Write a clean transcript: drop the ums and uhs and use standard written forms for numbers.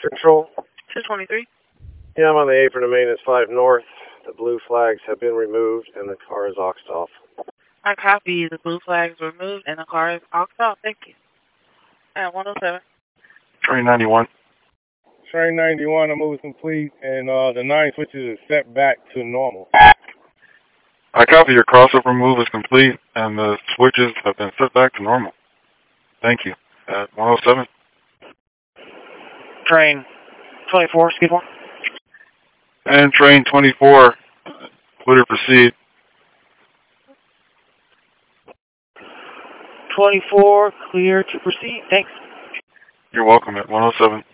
Control. 223. Yeah, I'm on the apron of maintenance 5 North. The blue flags have been removed and the car is auxed off. I copy. The blue flags removed and the car is auxed off. Thank you. At 107. Train 91. Train 91, the move is complete, and the 9 switches is set back to normal. I copy. Your crossover move is complete, and the switches have been set back to normal. Thank you. At 107. Train 24, skid 1. And train 24, clear to proceed. 24, clear to proceed. Thanks. You're welcome at 107.